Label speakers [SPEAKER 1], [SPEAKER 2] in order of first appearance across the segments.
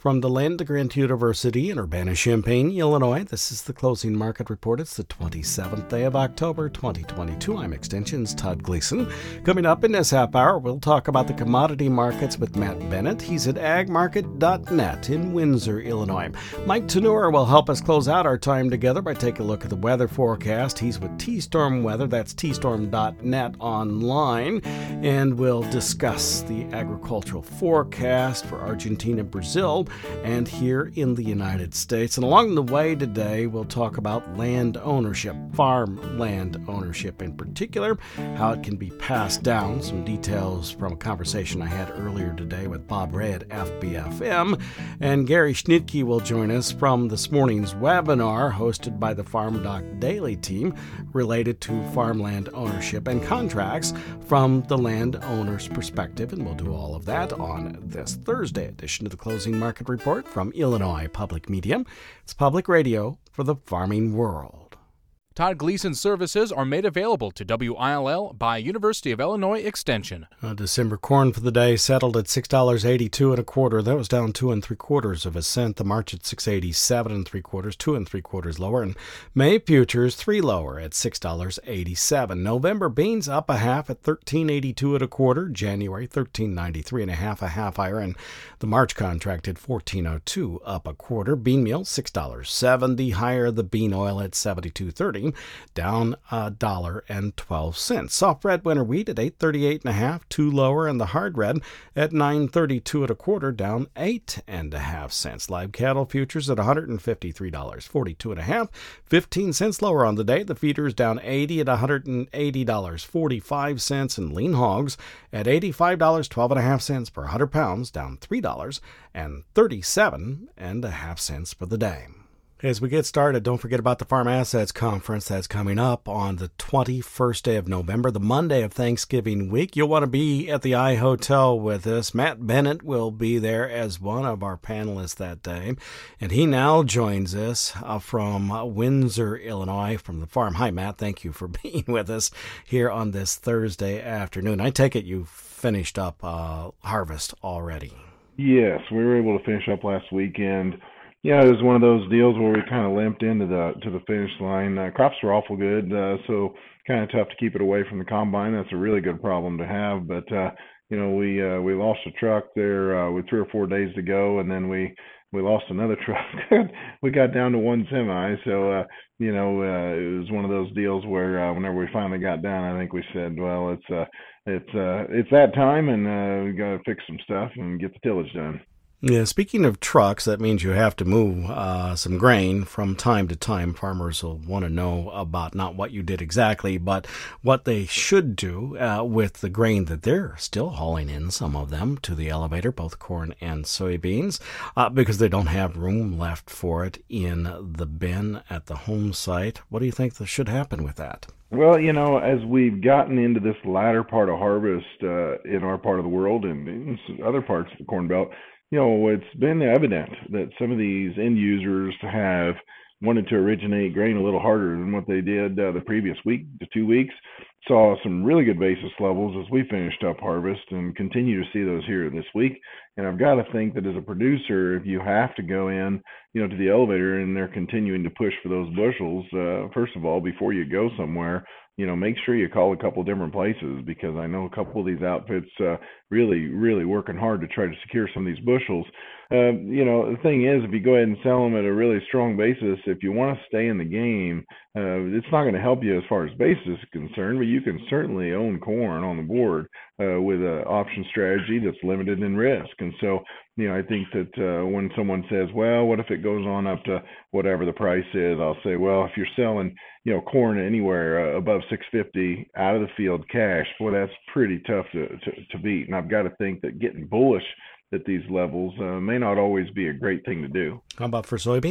[SPEAKER 1] From the Land-Grant University in Urbana-Champaign, Illinois, this is the Closing Market Report. It's the 27th day of October, 2022. I'm Extension's Todd Gleason. Coming up in this half hour, we'll talk about the commodity markets with Matt Bennett. He's at agmarket.net in Windsor, Illinois. Mike Tenor will help us close out our time together by taking a look at the weather forecast. He's with T-Storm Weather. That's tstorm.net online. And we'll discuss the agricultural forecast for Argentina and Brazil and here in the United States. And along the way today, we'll talk about land ownership, farm land ownership in particular, how it can be passed down. Some details from a conversation I had earlier today with Bob Ray at FBFM. And Gary Schnitke will join us from this morning's webinar hosted by the Farm Doc Daily team related to farmland ownership and contracts from the landowner's perspective. And we'll do all of that on this Thursday edition of the Closing Market Report from Illinois Public Media. It's public radio for the farming world.
[SPEAKER 2] Todd Gleason services are made available to WILL by University of Illinois Extension.
[SPEAKER 1] December corn for the day settled at $6.82 1/4. That was down 2 3/4 cents. The March at $6.87 3/4, 2 3/4 lower. And May futures 3 lower at $6.87. November beans up a half at $13.82 1/4. January $13.93 1/2, a half higher. And the March contract at $14.02 up 1/4. Bean meal $6.70 higher. The bean oil at $72.30. Down $1.12. Soft red winter wheat at $8.38 1/2, 2 lower, and the hard red at $9.32 1/4, down 8.5 cents. Live cattle futures at $153.42 1/2, 15 cents lower on the day. The feeders down 80 at $180.45, and lean hogs at $85.12 1/2 per 100 pounds, down $3.37 1/2 for the day. As we get started, don't forget about the Farm Assets Conference that's coming up on the 21st day of November, the Monday of Thanksgiving week. You'll want to be at the I Hotel with us. Matt Bennett will be there as one of our panelists that day, and he now joins us from Windsor, Illinois, from the farm. Hi, Matt. Thank you for being with us here on this Thursday afternoon. I take it you finished up harvest already.
[SPEAKER 3] Yes, we were able to finish up last weekend. Yeah, it was one of those deals where we kind of limped into the finish line. Crops were awful good, so kind of tough to keep it away from the combine. That's a really good problem to have. But we lost a truck there with 3 or 4 days to go, and then we lost another truck. We got down to one semi, so it was one of those deals where whenever we finally got down, I think we said, well, it's that time, and we got to fix some stuff and get the tillage done.
[SPEAKER 1] Yeah, speaking of trucks, that means you have to move some grain from time to time. Farmers will want to know about not what you did exactly, but what they should do with the grain that they're still hauling in, some of them, to the elevator, both corn and soybeans, because they don't have room left for it in the bin at the home site. What do you think should happen with that?
[SPEAKER 3] Well, as we've gotten into this latter part of harvest in our part of the world and in other parts of the Corn Belt, it's been evident that some of these end users have wanted to originate grain a little harder than what they did the previous week to 2 weeks. Saw some really good basis levels as we finished up harvest and continue to see those here this week. And I've got to think that as a producer, if you have to go in, to the elevator and they're continuing to push for those bushels, first of all, before you go somewhere, make sure you call a couple different places, because I know a couple of these outfits really, really working hard to try to secure some of these bushels. The thing is, if you go ahead and sell them at a really strong basis, if you want to stay in the game, it's not going to help you as far as basis is concerned, but you can certainly own corn on the board with an option strategy that's limited in risk. And so, I think that when someone says, well, what if it goes on up to whatever the price is, I'll say, well, if you're selling, corn anywhere above $6.50 out of the field cash, boy, that's pretty tough to beat. And I've got to think that getting bullish at these levels may not always be a great thing to do.
[SPEAKER 1] How about for soybean?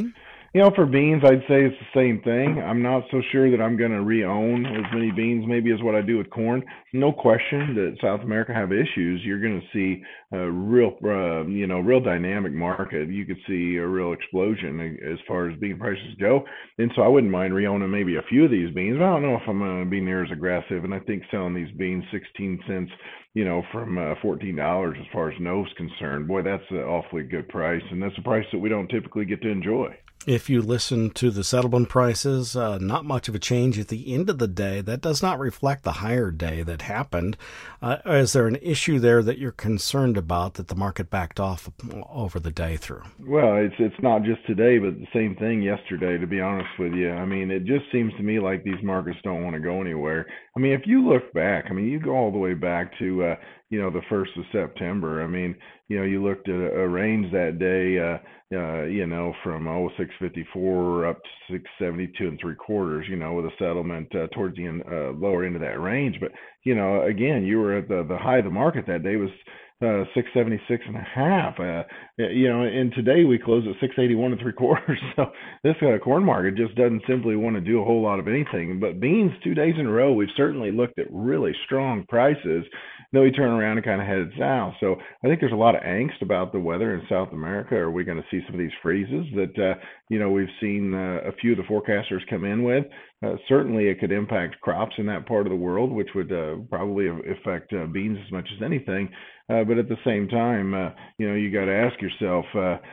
[SPEAKER 3] For beans, I'd say it's the same thing. I'm not so sure that I'm going to re-own as many beans maybe as what I do with corn. No question that South America have issues. You're going to see a real dynamic market. You could see a real explosion as far as bean prices go. And so I wouldn't mind re-owning maybe a few of these beans, but I don't know if I'm going to be near as aggressive. And I think selling these beans 16 cents, from $14 as far as no is concerned, boy, that's an awfully good price. And that's a price that we don't typically get to enjoy.
[SPEAKER 1] If you listen to the settlement prices, not much of a change at the end of the day. That does not reflect the higher day that happened. Is there an issue there that you're concerned about that the market backed off over the day through?
[SPEAKER 3] Well, it's not just today, but the same thing yesterday, to be honest with you. I mean, it just seems to me like these markets don't want to go anywhere. I mean, if you look back, you go all the way back to, the 1st of September. I mean, you looked at a range that day, from 654 up to 672 and 3/4, with a settlement towards the lower end of that range. But, again, you were at the high of the market that day was 676 and a half. And today we close at 681 and 3/4. So this corn market just doesn't simply want to do a whole lot of anything. But beans, 2 days in a row, we've certainly looked at really strong prices. Then we turn around and kind of headed south. So I think there's a lot of angst about the weather in South America. Are we going to see some of these freezes that, we've seen a few of the forecasters come in with? Certainly it could impact crops in that part of the world, which would probably affect beans as much as anything. But at the same time, you got to ask yourself,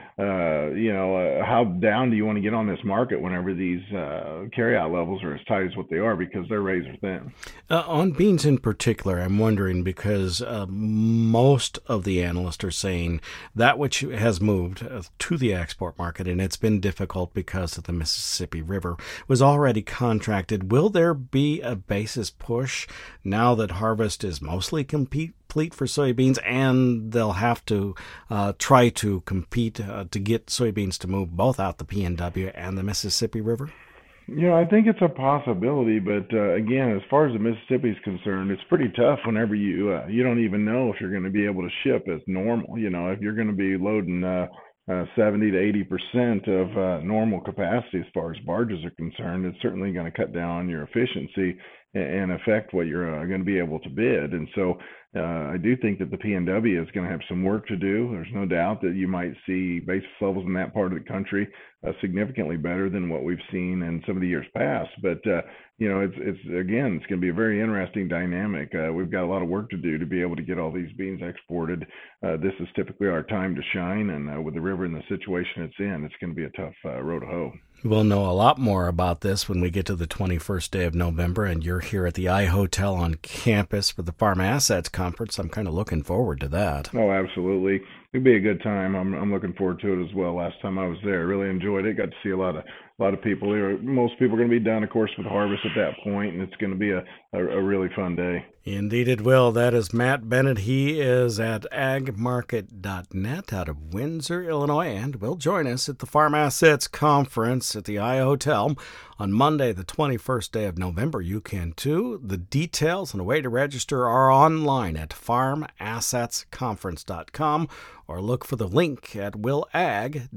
[SPEAKER 3] how down do you want to get on this market whenever these carryout levels are as tight as what they are, because they're razor thin.
[SPEAKER 1] On beans in particular, I'm wondering because most of the analysts are saying that which has moved to the export market, and it's been difficult because of the Mississippi River, was already contracted. Will there be a basis push now that harvest is mostly complete for soybeans, and they'll have to try to compete to get soybeans to move both out the PNW and the Mississippi River?
[SPEAKER 3] I think it's a possibility, but again, as far as the Mississippi is concerned, it's pretty tough whenever you don't even know if you're going to be able to ship as normal. If you're going to be loading 70 to 80% of normal capacity as far as barges are concerned, it's certainly going to cut down on your efficiency and affect what you're going to be able to bid. And so I do think that the PNW is going to have some work to do. There's no doubt that you might see basis levels in that part of the country significantly better than what we've seen in some of the years past. But it's going to be a very interesting dynamic. We've got a lot of work to do to be able to get all these beans exported. This is typically our time to shine, and with the river in the situation it's in, it's going to be a tough road to hoe.
[SPEAKER 1] We'll know a lot more about this when we get to the 21st day of November, and you're here at the I-Hotel on campus for the Farm Assets Conference. I'm kind of looking forward to that.
[SPEAKER 3] Oh, absolutely. It'll be a good time. I'm looking forward to it as well. Last time I was there, I really enjoyed it. Got to see a lot of people. Most people are going to be done, of course, with harvest at that point, and it's going to be a really fun day.
[SPEAKER 1] Indeed it will. That is Matt Bennett. He is at agmarket.net out of Windsor, Illinois, and will join us at the Farm Assets Conference at the I-Hotel on Monday, the 21st day of November. You can too. The details and a way to register are online at farmassetsconference.com or look for the link at willag.org.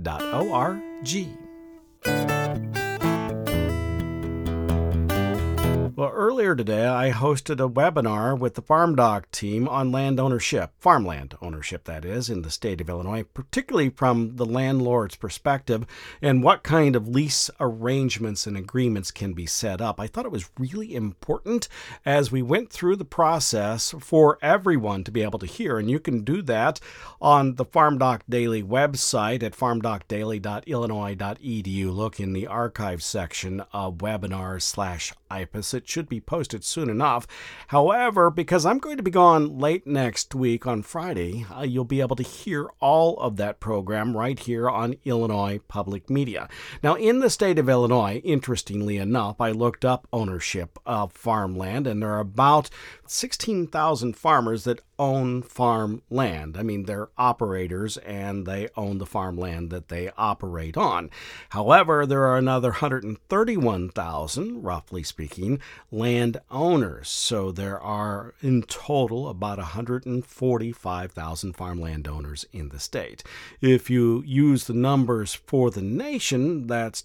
[SPEAKER 1] Well, earlier today, I hosted a webinar with the FarmDoc team on land ownership, farmland ownership, that is, in the state of Illinois, particularly from the landlord's perspective and what kind of lease arrangements and agreements can be set up. I thought it was really important as we went through the process for everyone to be able to hear, and you can do that on the FarmDoc Daily website at farmdocdaily.illinois.edu. Look in the archive section of webinars/IPIS. It should be posted soon enough. However, because I'm going to be gone late next week on Friday, you'll be able to hear all of that program right here on Illinois Public Media. Now, in the state of Illinois, interestingly enough, I looked up ownership of farmland, and there are about 16,000 farmers that own farm land. I mean, they're operators and they own the farmland that they operate on. However, there are another 131,000, roughly speaking, landowners. So there are in total about 145,000 farmland owners in the state. If you use the numbers for the nation, that's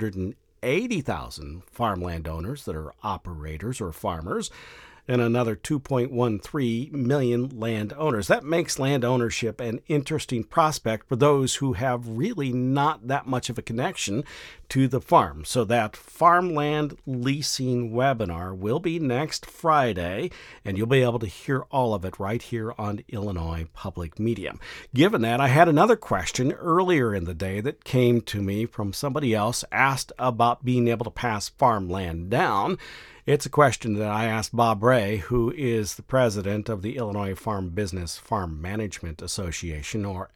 [SPEAKER 1] 280,000 farmland owners that are operators or farmers, and another 2.13 million landowners. That makes land ownership an interesting prospect for those who have really not that much of a connection to the farm. So that farmland leasing webinar will be next Friday, and you'll be able to hear all of it right here on Illinois Public Media. Given that, I had another question earlier in the day that came to me from somebody else, asked about being able to pass farmland down. It's a question that I asked Bob Ray, who is the president of the Illinois Farm Business Farm Management Association, or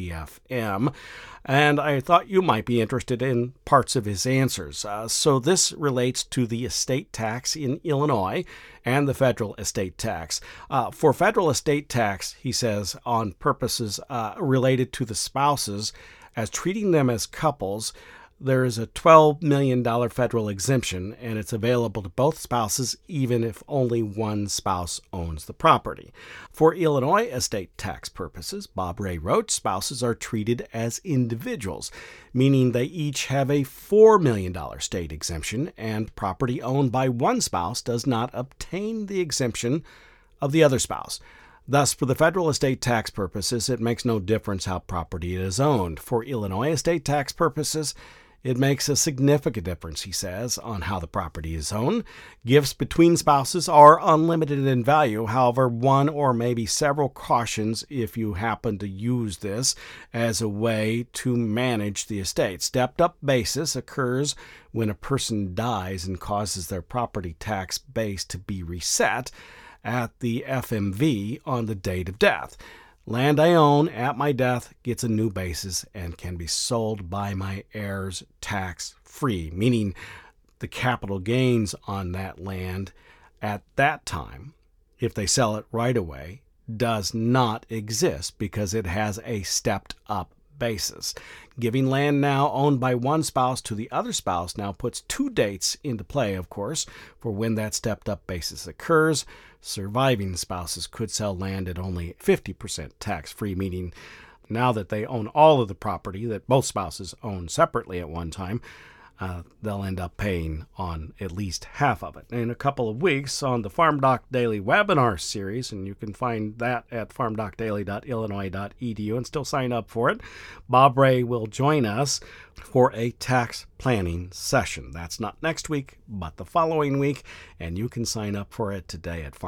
[SPEAKER 1] FBFM, and I thought you might be interested in parts of his answers. So this relates to the estate tax in Illinois and the federal estate tax. For federal estate tax, he says, on purposes related to the spouses, as treating them as couples, there is a $12 million federal exemption, and it's available to both spouses even if only one spouse owns the property. For Illinois estate tax purposes, Bob Ray wrote, spouses are treated as individuals, meaning they each have a $4 million state exemption, and property owned by one spouse does not obtain the exemption of the other spouse. Thus, for the federal estate tax purposes, it makes no difference how property is owned. For Illinois estate tax purposes, it makes a significant difference, he says, on how the property is owned. Gifts between spouses are unlimited in value. However, one or maybe several cautions if you happen to use this as a way to manage the estate. Stepped-up basis occurs when a person dies and causes their property tax base to be reset at the FMV on the date of death. Land I own at my death gets a new basis and can be sold by my heirs tax-free, meaning the capital gains on that land at that time, if they sell it right away, does not exist because it has a stepped-up basis. Giving land now owned by one spouse to the other spouse now puts two dates into play, of course, for when that stepped-up basis occurs. Surviving spouses could sell land at only 50% tax-free, meaning now that they own all of the property that both spouses own separately at one time, they'll end up paying on at least half of it. In a couple of weeks on the Farm Doc Daily webinar series, and you can find that at farmdocdaily.illinois.edu and still sign up for it, Bob Ray will join us for a tax planning session. That's not next week, but the following week, and you can sign up for it today at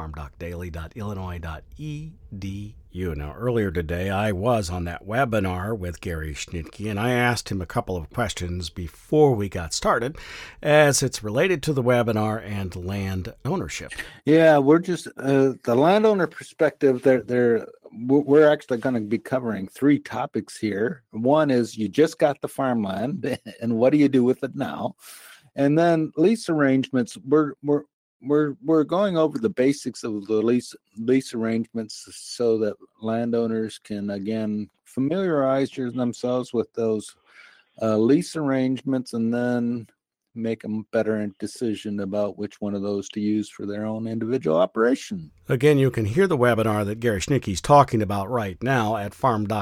[SPEAKER 1] farmdocdaily.illinois.edu. Now, earlier today, I was on that webinar with Gary Schnitke, and I asked him a couple of questions before we got started, as it's related to the webinar and land ownership.
[SPEAKER 4] Yeah, we're just the landowner perspective. We're actually going to be covering three topics here. One is you just got the farmland, and what do you do with it now? And then lease arrangements. We're going over the basics of the lease arrangements so that landowners can again familiarize themselves with those lease arrangements and then make a better decision about which one of those to use for their own individual operation.
[SPEAKER 1] Again, you can hear the webinar that Gary Schnitke's talking about right now at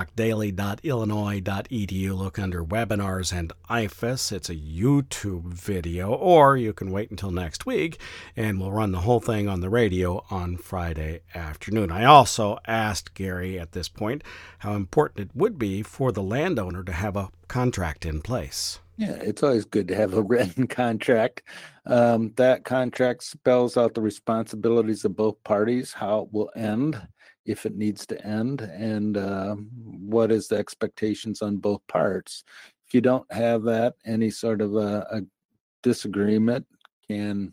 [SPEAKER 1] farmdocdaily.illinois.edu. Look under webinars and IFAS. It's a YouTube video, or you can wait until next week and we'll run the whole thing on the radio on Friday afternoon. I also asked Gary at this point how important it would be for the landowner to have a contract in place.
[SPEAKER 4] Yeah, it's always good to have a written contract. That contract spells out the responsibilities of both parties, how it will end, if it needs to end, and what is the expectations on both parts. If you don't have that, any sort of a disagreement can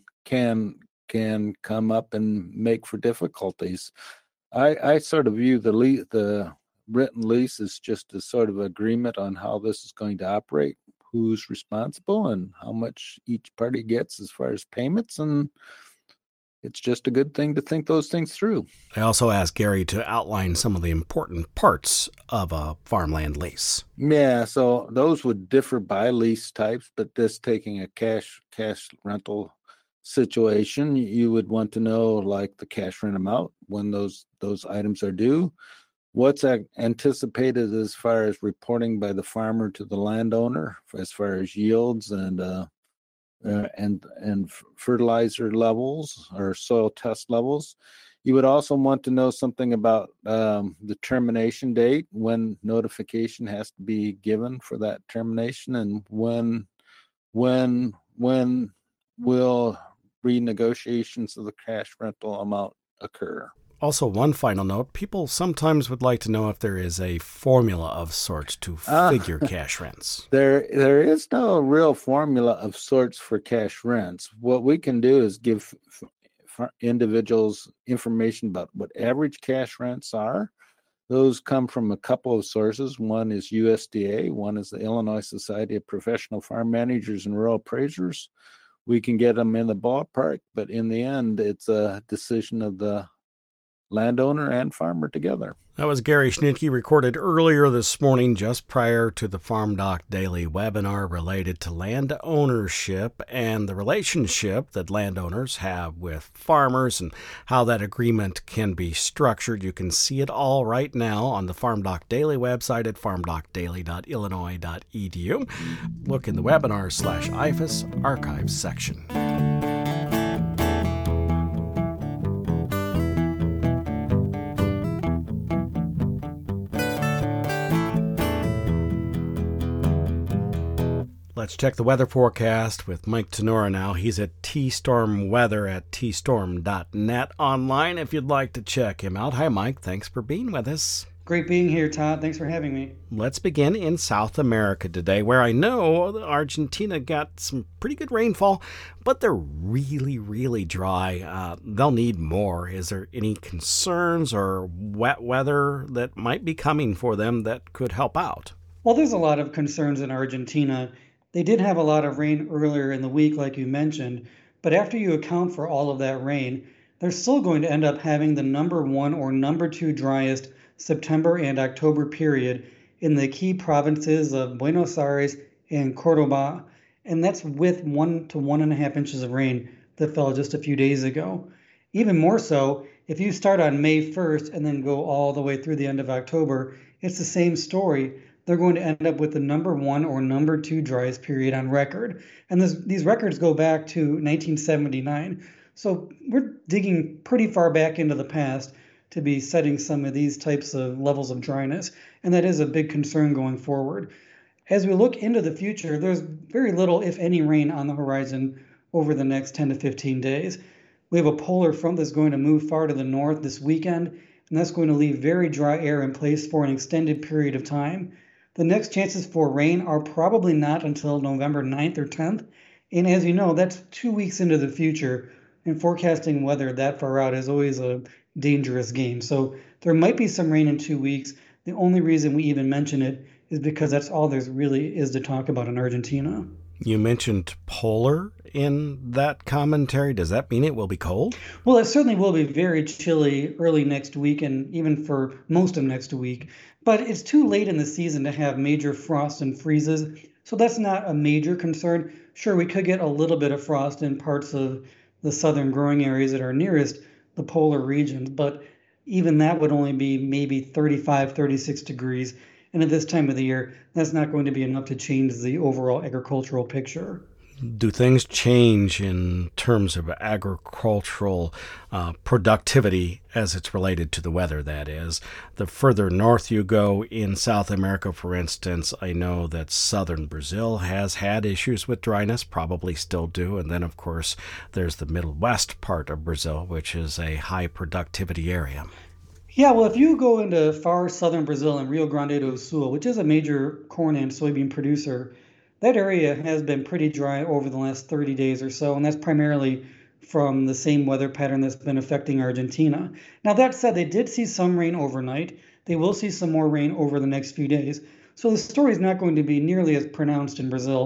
[SPEAKER 4] come up and make for difficulties. I sort of view the written lease as just a sort of agreement on how this is going to operate, who's responsible and how much each party gets as far as payments. And it's just a good thing to think those things through.
[SPEAKER 1] I also asked Gary to outline some of the important parts of a farmland lease.
[SPEAKER 4] Yeah, so those would differ by lease types, but this taking a cash rental situation, you would want to know like the cash rent amount when those items are due. What's anticipated as far as reporting by the farmer to the landowner as far as yields and fertilizer levels or soil test levels. You would also want to know something about the termination date, when notification has to be given for that termination, and when will renegotiations of the cash rental amount occur.
[SPEAKER 1] Also, one final note, people sometimes would like to know if there is a formula of sorts to figure cash rents.
[SPEAKER 4] There is no real formula of sorts for cash rents. What we can do is give individuals information about what average cash rents are. Those come from a couple of sources. One is USDA, one is the Illinois Society of Professional Farm Managers and Rural Appraisers. We can get them in the ballpark, but in the end, it's a decision of the landowner and farmer together.
[SPEAKER 1] That was Gary Schnitke, recorded earlier this morning just prior to the Farm Doc Daily webinar related to land ownership and the relationship that landowners have with farmers and how that agreement can be structured. You can see it all right now on the Farm Doc Daily website at farmdocdaily.illinois.edu. Look in the webinars/IFAS archives section. Let's check the weather forecast with Mike Tenora now. He's at T-Storm Weather at tstorm.net online if you'd like to check him out. Hi, Mike. Thanks for being with us.
[SPEAKER 5] Great being here, Todd. Thanks for having me.
[SPEAKER 1] Let's begin in South America today, where I know Argentina got some pretty good rainfall, but they're really, really dry. They'll need more. Is there any concerns or wet weather that might be coming for them that could help out?
[SPEAKER 5] Well, there's a lot of concerns in Argentina. They did have a lot of rain earlier in the week, like you mentioned, but after you account for all of that rain, they're still going to end up having the number 1 or number 2 driest September and October period in the key provinces of Buenos Aires and Cordoba, and that's with 1 to 1.5 inches of rain that fell just a few days ago. Even more so, if you start on May 1st and then go all the way through the end of October, it's the same story. They're going to end up with the number 1 or number 2 driest period on record. And these records go back to 1979. So we're digging pretty far back into the past to be setting some of these types of levels of dryness. And that is a big concern going forward. As we look into the future, there's very little, if any, rain on the horizon over the next 10 to 15 days. We have a polar front that's going to move far to the north this weekend, and that's going to leave very dry air in place for an extended period of time. The next chances for rain are probably not until November 9th or 10th. And as you know, that's 2 weeks into the future. And forecasting weather that far out is always a dangerous game. So there might be some rain in 2 weeks. The only reason we even mention it is because that's all there's really is to talk about in Argentina.
[SPEAKER 1] You mentioned polar in that commentary. Does that mean it will be cold?
[SPEAKER 5] Well, it certainly will be very chilly early next week and even for most of next week. But it's too late in the season to have major frosts and freezes. So that's not a major concern. Sure, we could get a little bit of frost in parts of the southern growing areas that are nearest the polar regions. But even that would only be maybe 35, 36 degrees. And at this time of the year, that's not going to be enough to change the overall agricultural picture.
[SPEAKER 1] Do things change in terms of agricultural productivity as it's related to the weather, that is? The further north you go in South America, for instance, I know that southern Brazil has had issues with dryness, probably still do. And then, of course, there's the middle west part of Brazil, which is a high productivity area.
[SPEAKER 5] Yeah, well, if you go into far southern Brazil and Rio Grande do Sul, which is a major corn and soybean producer, that area has been pretty dry over the last 30 days or so, and that's primarily from the same weather pattern that's been affecting Argentina. Now, that said, they did see some rain overnight. They will see some more rain over the next few days. So the story is not going to be nearly as pronounced in Brazil.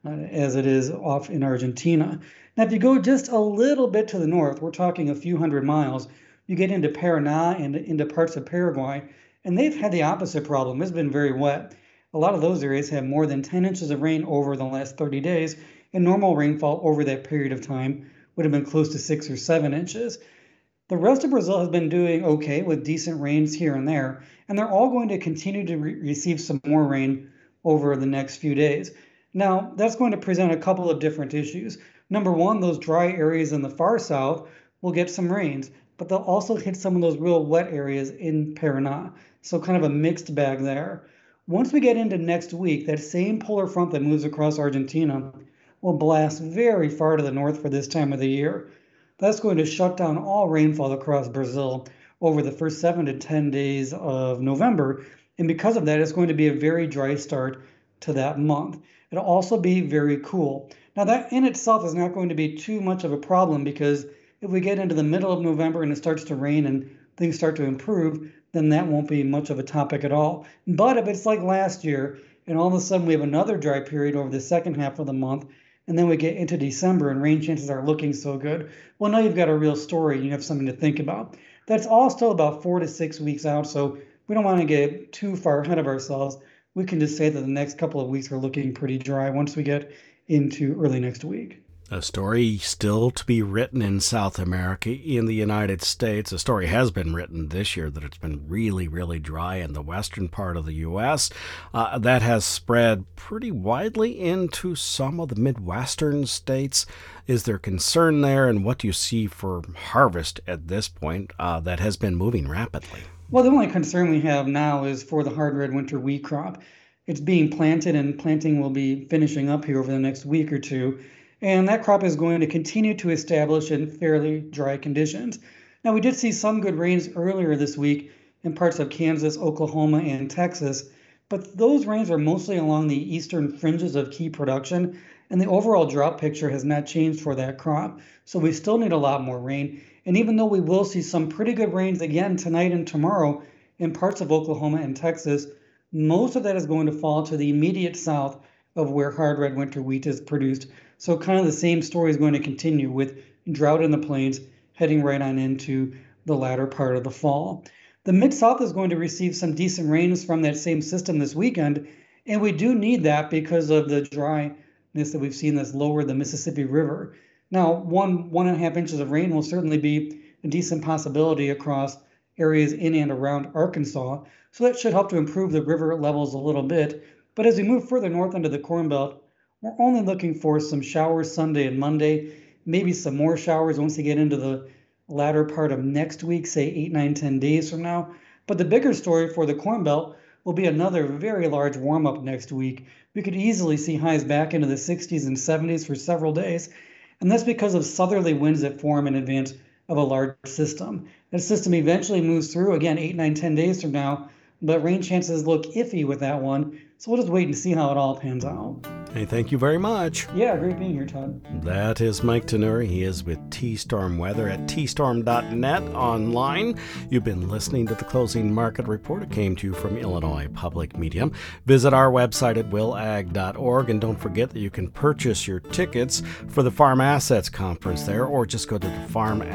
[SPEAKER 5] as it is off in Argentina. Now, if you go just a little bit to the north, we're talking a few hundred miles, you get into Paraná and into parts of Paraguay, and they've had the opposite problem. It's been very wet. A lot of those areas have more than 10 inches of rain over the last 30 days, and normal rainfall over that period of time would have been close to 6 or 7 inches. The rest of Brazil has been doing okay with decent rains here and there, and they're all going to continue to receive some more rain over the next few days. Now, that's going to present a couple of different issues. Number one, those dry areas in the far south will get some rains, but they'll also hit some of those real wet areas in Paraná. So kind of a mixed bag there. Once we get into next week, that same polar front that moves across Argentina will blast very far to the north for this time of the year. That's going to shut down all rainfall across Brazil over the first 7 to 10 days of November. And because of that, it's going to be a very dry start to that month. It'll also be very cool. Now, that in itself is not going to be too much of a problem, because if we get into the middle of November and it starts to rain and things start to improve, then that won't be much of a topic at all. But if it's like last year and all of a sudden we have another dry period over the second half of the month, and then we get into December and rain chances are looking so good, well, now you've got a real story and you have something to think about. That's all still about 4 to 6 weeks out, so we don't want to get too far ahead of ourselves. We can just say that the next couple of weeks are looking pretty dry once we get into early next week.
[SPEAKER 1] A story still to be written in South America, in the United States. A story has been written this year that it's been really, really dry in the western part of the U.S. That has spread pretty widely into some of the Midwestern states. Is there concern there, and what do you see for harvest at this point that has been moving rapidly?
[SPEAKER 5] Well, the only concern we have now is for the hard red winter wheat crop. It's being planted, and planting will be finishing up here over the next week or two. And that crop is going to continue to establish in fairly dry conditions. Now, we did see some good rains earlier this week in parts of Kansas, Oklahoma, and Texas, but those rains are mostly along the eastern fringes of key production, and the overall drought picture has not changed for that crop. So we still need a lot more rain. And even though we will see some pretty good rains again tonight and tomorrow in parts of Oklahoma and Texas, most of that is going to fall to the immediate south of where hard red winter wheat is produced. So kind of the same story is going to continue with drought in the plains heading right on into the latter part of the fall. The Mid-South is going to receive some decent rains from that same system this weekend, and we do need that because of the dryness that we've seen that's lowered the Mississippi River. Now, 1.5 inches of rain will certainly be a decent possibility across areas in and around Arkansas, so that should help to improve the river levels a little bit. But as we move further north into the Corn Belt, we're only looking for some showers Sunday and Monday, maybe some more showers once you get into the latter part of next week, say 8, 9, 10 days from now. But the bigger story for the Corn Belt will be another very large warm-up next week. We could easily see highs back into the 60s and 70s for several days, and that's because of southerly winds that form in advance of a large system. That system eventually moves through, again, 8, 9, 10 days from now, but rain chances look iffy with that one, so we'll just wait and see how it all pans out.
[SPEAKER 1] Hey, thank you very much.
[SPEAKER 5] Yeah, great being here, Todd.
[SPEAKER 1] That is Mike Tenuri. He is with T-Storm Weather at tstorm.net online. You've been listening to the Closing Market Report. It came to you from Illinois Public Media. Visit our website at willag.org, and don't forget that you can purchase your tickets for the Farm Assets Conference there, or just go to the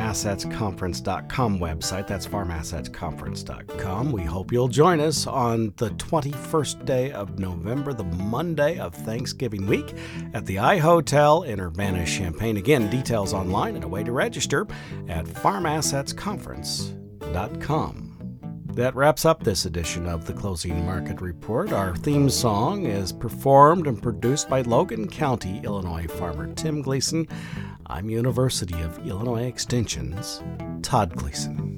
[SPEAKER 1] farmassetsconference.com website. That's farmassetsconference.com. We hope you'll join us on the 21st day of November, the Monday of Thanksgiving week, at the iHotel in Urbana-Champaign. Again, details online and a way to register at farmassetsconference.com. That wraps up this edition of the Closing Market Report. Our theme song is performed and produced by Logan County, Illinois farmer Tim Gleason. I'm University of Illinois Extension's Todd Gleason.